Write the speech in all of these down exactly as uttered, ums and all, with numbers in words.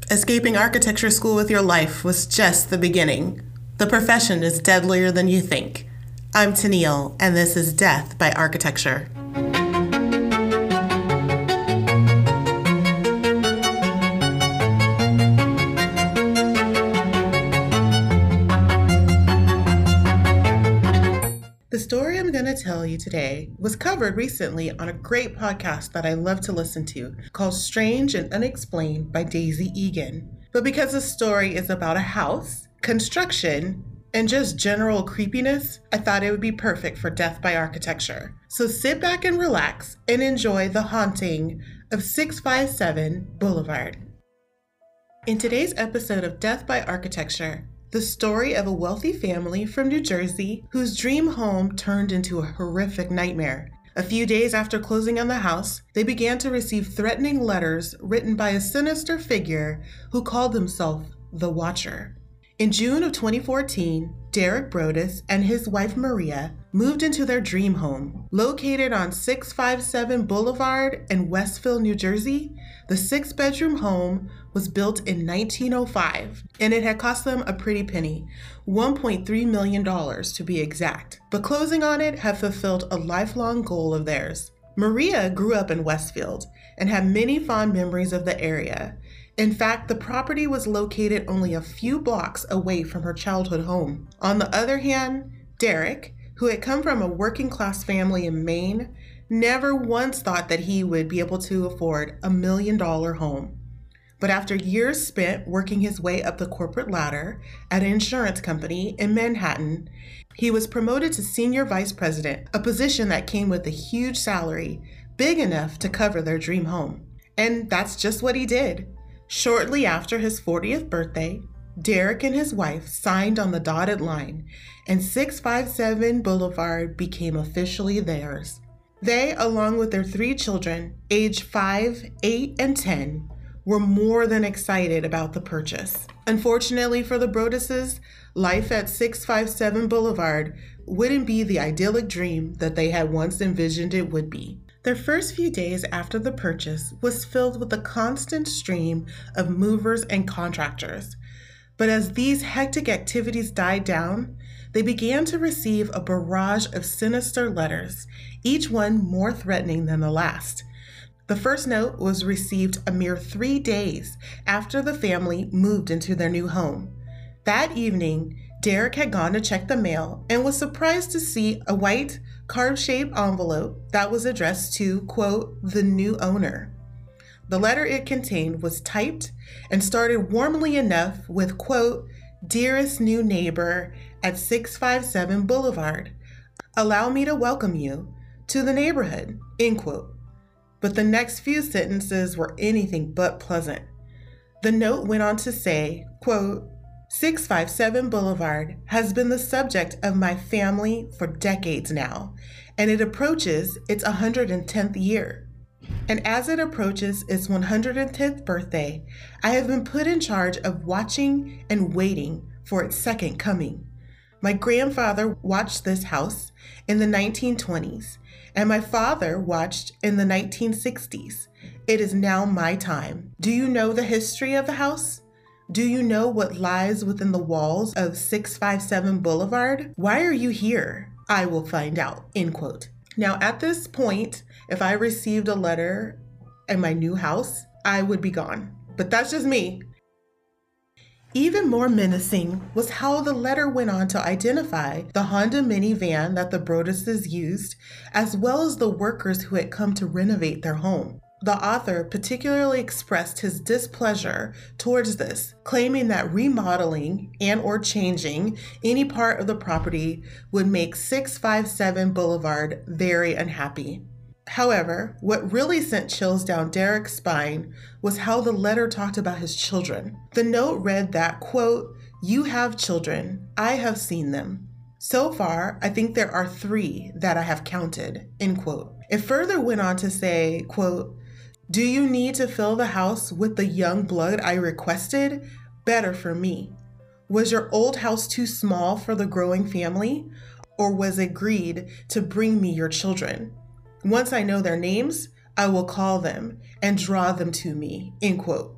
Escaping architecture school with your life was just the beginning. The profession is deadlier than you think. I'm Tennille, and this is Death by Architecture. The story I'm going to tell you today was covered recently on a great podcast that I love to listen to called Strange and Unexplained by Daisy Egan. But because the story is about a house, construction, and just general creepiness, I thought it would be perfect for Death by Architecture. So sit back and relax and enjoy the haunting of six five seven Boulevard. In today's episode of Death by Architecture, the story of a wealthy family from New Jersey whose dream home turned into a horrific nightmare. A few days after closing on the house, they began to receive threatening letters written by a sinister figure who called himself the Watcher. In June of twenty fourteen, Derek Brodus and his wife Maria moved into their dream home. Located on six five seven Boulevard in Westville, New Jersey, the six-bedroom home was built in nineteen oh five, and it had cost them a pretty penny, one point three million dollars to be exact. But closing on it had fulfilled a lifelong goal of theirs. Maria grew up in Westfield and had many fond memories of the area. In fact, the property was located only a few blocks away from her childhood home. On the other hand, Derek, who had come from a working-class family in Maine, never once thought that he would be able to afford a million-dollar home. But after years spent working his way up the corporate ladder at an insurance company in Manhattan, he was promoted to senior vice president, a position that came with a huge salary, big enough to cover their dream home. And that's just what he did. Shortly after his fortieth birthday, Derek and his wife signed on the dotted line, and six five seven Boulevard became officially theirs. They, along with their three children, aged five, eight, and ten, were more than excited about the purchase. Unfortunately for the Broduses, life at six five seven Boulevard wouldn't be the idyllic dream that they had once envisioned it would be. Their first few days after the purchase was filled with a constant stream of movers and contractors. But as these hectic activities died down, they began to receive a barrage of sinister letters, each one more threatening than the last. The first note was received a mere three days after the family moved into their new home. That evening, Derek had gone to check the mail and was surprised to see a white, card-shaped envelope that was addressed to, quote, the new owner. The letter it contained was typed and started warmly enough with, quote, dearest new neighbor at six five seven Boulevard, allow me to welcome you to the neighborhood, end quote. But the next few sentences were anything but pleasant. The note went on to say, quote, six five seven Boulevard has been the subject of my family for decades now, and it approaches its one hundred tenth year. And as it approaches its one hundred tenth birthday, I have been put in charge of watching and waiting for its second coming. My grandfather watched this house in the nineteen twenties, and my father watched in the nineteen sixties. It is now my time. Do you know the history of the house? Do you know what lies within the walls of six five seven Boulevard? Why are you here? I will find out, end quote. Now, at this point, if I received a letter in my new house, I would be gone. But that's just me. Even more menacing was how the letter went on to identify the Honda minivan that the Broduses used, as well as the workers who had come to renovate their home. The author particularly expressed his displeasure towards this, claiming that remodeling and or changing any part of the property would make six five seven Boulevard very unhappy. However, what really sent chills down Derek's spine was how the letter talked about his children. The note read that, quote, you have children. I have seen them. So far, I think there are three that I have counted, end quote. It further went on to say, quote, do you need to fill the house with the young blood I requested? Better for me. Was your old house too small for the growing family? Or was it agreed to bring me your children? Once I know their names, I will call them and draw them to me, end quote.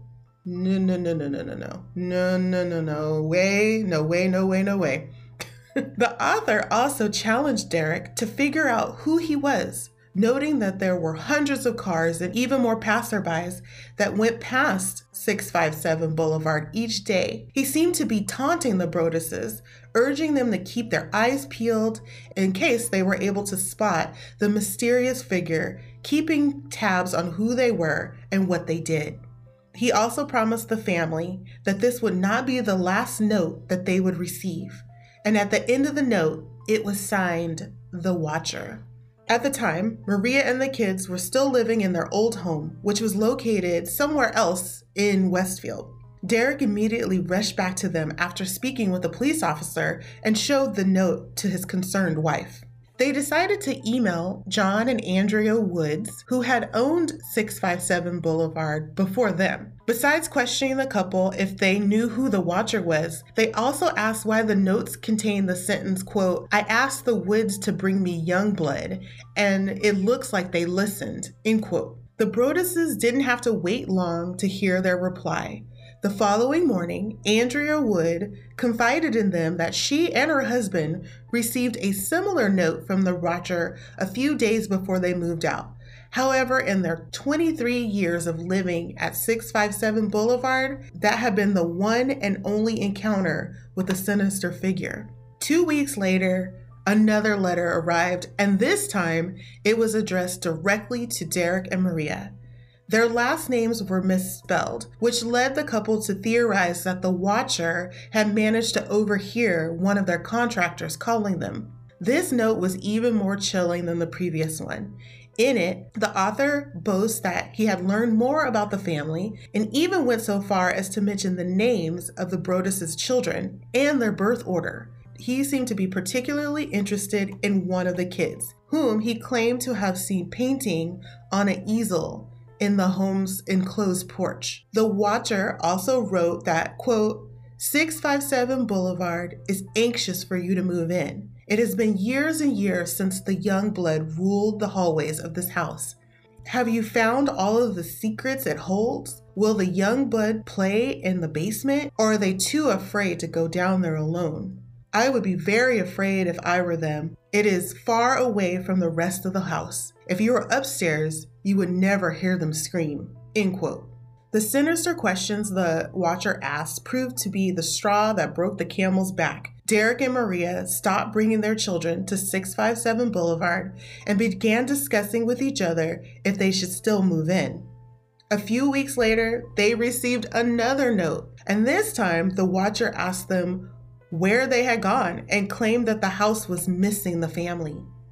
No, no, no, no, no, no, no. No, no, no, no. Way, no way, no way, no way. The author also challenged Derek to figure out who he was, noting that there were hundreds of cars and even more passerbys that went past six five seven Boulevard each day. He seemed to be taunting the Broadduses, urging them to keep their eyes peeled in case they were able to spot the mysterious figure, keeping tabs on who they were and what they did. He also promised the family that this would not be the last note that they would receive. And at the end of the note, it was signed, The Watcher. At the time, Maria and the kids were still living in their old home, which was located somewhere else in Westfield. Derek immediately rushed back to them after speaking with a police officer and showed the note to his concerned wife. They decided to email John and Andrea Woods, who had owned six five seven Boulevard before them. Besides questioning the couple if they knew who the Watcher was, they also asked why the notes contained the sentence, quote, "I asked the Woods to bring me young blood, and it looks like they listened," end quote. The Broadduses didn't have to wait long to hear their reply. The following morning, Andrea Wood confided in them that she and her husband received a similar note from the Watcher a few days before they moved out. However, in their twenty-three years of living at six five seven Boulevard, that had been the one and only encounter with the sinister figure. Two weeks later, another letter arrived, and this time it was addressed directly to Derek and Maria. Their last names were misspelled, which led the couple to theorize that the Watcher had managed to overhear one of their contractors calling them. This note was even more chilling than the previous one. In it, the author boasts that he had learned more about the family and even went so far as to mention the names of the Broadduses' children and their birth order. He seemed to be particularly interested in one of the kids, whom he claimed to have seen painting on an easel in the home's enclosed porch. The Watcher also wrote that, quote, six five seven Boulevard is anxious for you to move in. It has been years and years since the young blood ruled the hallways of this house. Have you found all of the secrets it holds? Will the young blood play in the basement, or are they too afraid to go down there alone? I would be very afraid if I were them. It is far away from the rest of the house. If you were upstairs, you would never hear them scream, end quote. The sinister questions the Watcher asked proved to be the straw that broke the camel's back. Derek and Maria stopped bringing their children to six five seven Boulevard and began discussing with each other if they should still move in. A few weeks later, they received another note, and this time the Watcher asked them where they had gone and claimed that the house was missing the family.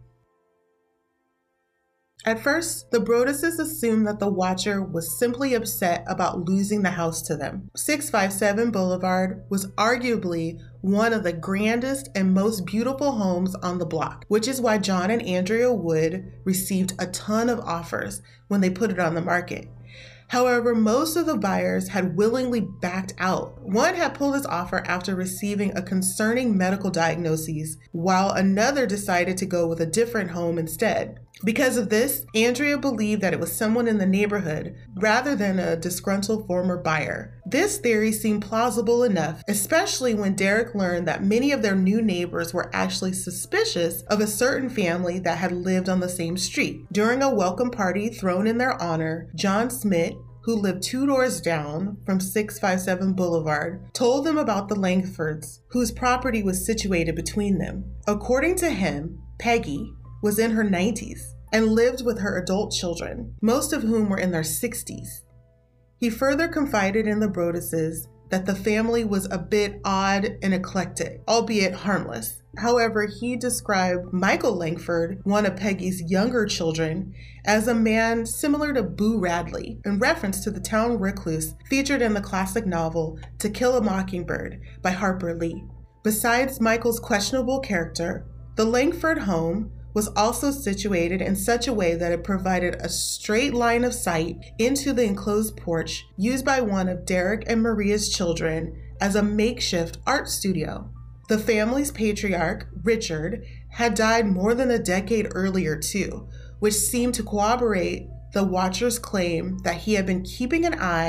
At first, the Broadduses assumed that the Watcher was simply upset about losing the house to them. six five seven Boulevard was arguably one of the grandest and most beautiful homes on the block, which is why John and Andrea Wood received a ton of offers when they put it on the market. However, most of the buyers had willingly backed out. One had pulled his offer after receiving a concerning medical diagnosis, while another decided to go with a different home instead. Because of this, Andrea believed that it was someone in the neighborhood rather than a disgruntled former buyer. This theory seemed plausible enough, especially when Derek learned that many of their new neighbors were actually suspicious of a certain family that had lived on the same street. During a welcome party thrown in their honor, John Smith, who lived two doors down from six five seven Boulevard, told them about the Langfords, whose property was situated between them. According to him, Peggy was in her nineties and lived with her adult children, most of whom were in their sixties. He further confided in the Broadduses that the family was a bit odd and eclectic, albeit harmless. However, he described Michael Langford, one of Peggy's younger children, as a man similar to Boo Radley, in reference to the town recluse featured in the classic novel To Kill a Mockingbird by Harper Lee. Besides Michael's questionable character, the Langford home was also situated in such a way that it provided a straight line of sight into the enclosed porch used by one of Derek and Maria's children as a makeshift art studio. The family's patriarch, Richard, had died more than a decade earlier too, which seemed to corroborate the Watcher's claim that he had been keeping an eye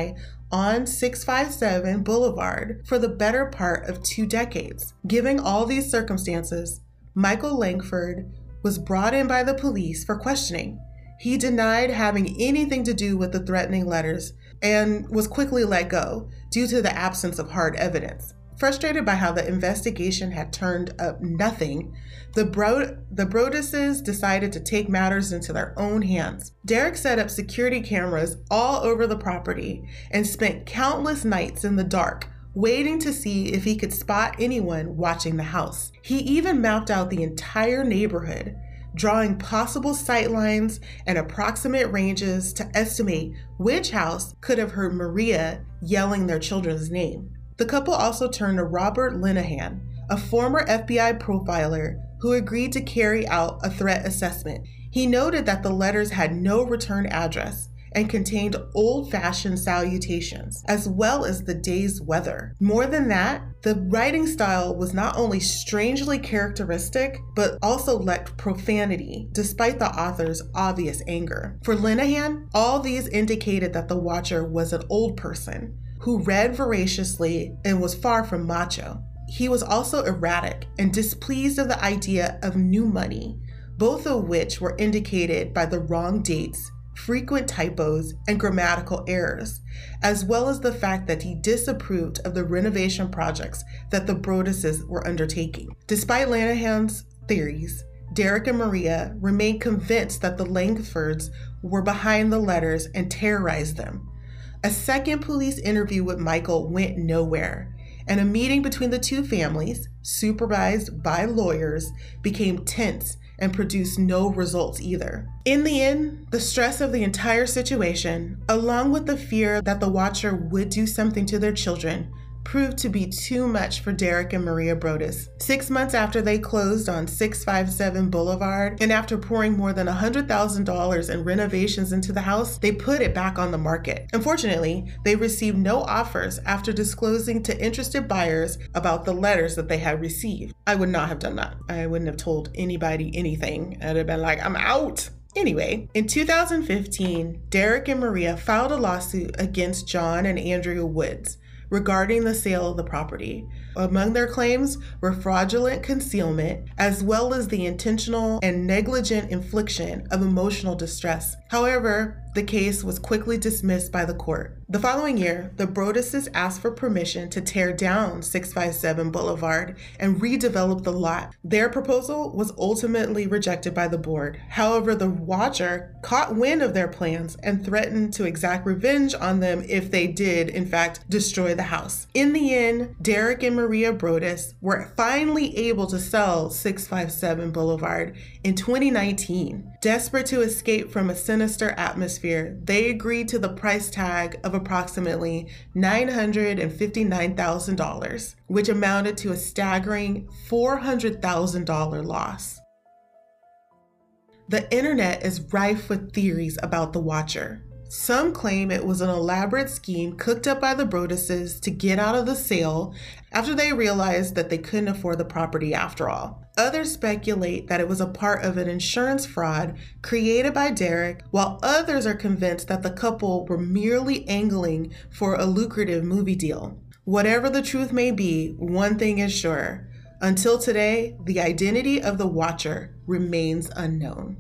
on six five seven Boulevard for the better part of two decades. Given all these circumstances, Michael Langford was brought in by the police for questioning. He denied having anything to do with the threatening letters and was quickly let go due to the absence of hard evidence. Frustrated by how the investigation had turned up nothing, the, Bro- the Broadduses decided to take matters into their own hands. Derek set up security cameras all over the property and spent countless nights in the dark waiting to see if he could spot anyone watching the house. He even mapped out the entire neighborhood, drawing possible sightlines and approximate ranges to estimate which house could have heard Maria yelling their children's name. The couple also turned to Robert Linehan, a former F B I profiler who agreed to carry out a threat assessment. He noted that the letters had no return address and contained old-fashioned salutations, as well as the day's weather. More than that, the writing style was not only strangely characteristic, but also lacked profanity, despite the author's obvious anger. For Linehan, all these indicated that the watcher was an old person who read voraciously and was far from macho. He was also erratic and displeased of the idea of new money, both of which were indicated by the wrong dates, frequent typos, and grammatical errors, as well as the fact that he disapproved of the renovation projects that the Broadduses were undertaking. Despite Linehan's theories, Derek and Maria remained convinced that the Langfords were behind the letters and terrorized them. A second police interview with Michael went nowhere, and a meeting between the two families, supervised by lawyers, became tense and produced no results either. In the end, the stress of the entire situation, along with the fear that the watcher would do something to their children, proved to be too much for Derek and Maria Broaddus. Six months after they closed on six five seven Boulevard, and after pouring more than one hundred thousand dollars in renovations into the house, they put it back on the market. Unfortunately, they received no offers after disclosing to interested buyers about the letters that they had received. I would not have done that. I wouldn't have told anybody anything. I'd have been like, I'm out. Anyway, in two thousand fifteen, Derek and Maria filed a lawsuit against John and Andrea Woods regarding the sale of the property. Among their claims were fraudulent concealment, as well as the intentional and negligent infliction of emotional distress. However, the case was quickly dismissed by the court. The following year, the Broadduses asked for permission to tear down six five seven Boulevard and redevelop the lot. Their proposal was ultimately rejected by the board. However, the watcher caught wind of their plans and threatened to exact revenge on them if they did, in fact, destroy the house. In the end, Derek and Maria Broaddus were finally able to sell six five seven Boulevard in twenty nineteen. Desperate to escape from a sinister atmosphere, they agreed to the price tag of approximately nine hundred fifty-nine thousand dollars, which amounted to a staggering four hundred thousand dollars loss. The internet is rife with theories about the watcher. Some claim it was an elaborate scheme cooked up by the Broadduses to get out of the sale after they realized that they couldn't afford the property after all. Others speculate that it was a part of an insurance fraud created by Derek, while others are convinced that the couple were merely angling for a lucrative movie deal. Whatever the truth may be, one thing is sure. Until today, the identity of the watcher remains unknown.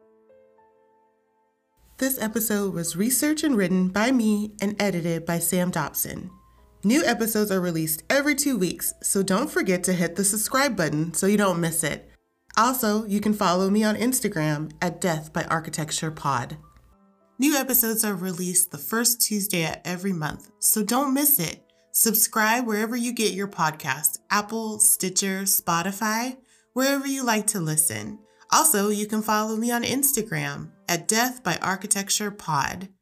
This episode was researched and written by me and edited by Sam Dobson. New episodes are released every two weeks, so don't forget to hit the subscribe button so you don't miss it. Also, you can follow me on Instagram at Death by Architecture Pod. New episodes are released the first Tuesday of every month, so don't miss it. Subscribe wherever you get your podcast, Apple, Stitcher, Spotify, wherever you like to listen. Also, you can follow me on Instagram at Death by Architecture Pod.